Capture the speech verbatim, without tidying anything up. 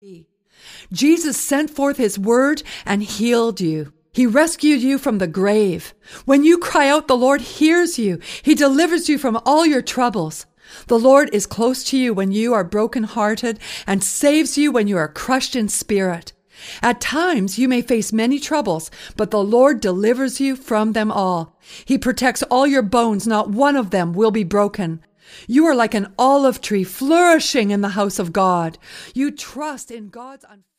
Jesus sent forth his word and healed you. He rescued you from the grave. When you cry out, the Lord hears you. He delivers you from all your troubles. The Lord is close to you when you are brokenhearted and saves you when you are crushed in spirit. At times you may face many troubles, but the Lord delivers you from them all. He protects all your bones. Not one of them will be broken. You are like an olive tree flourishing in the house of God. You trust in God's unfailing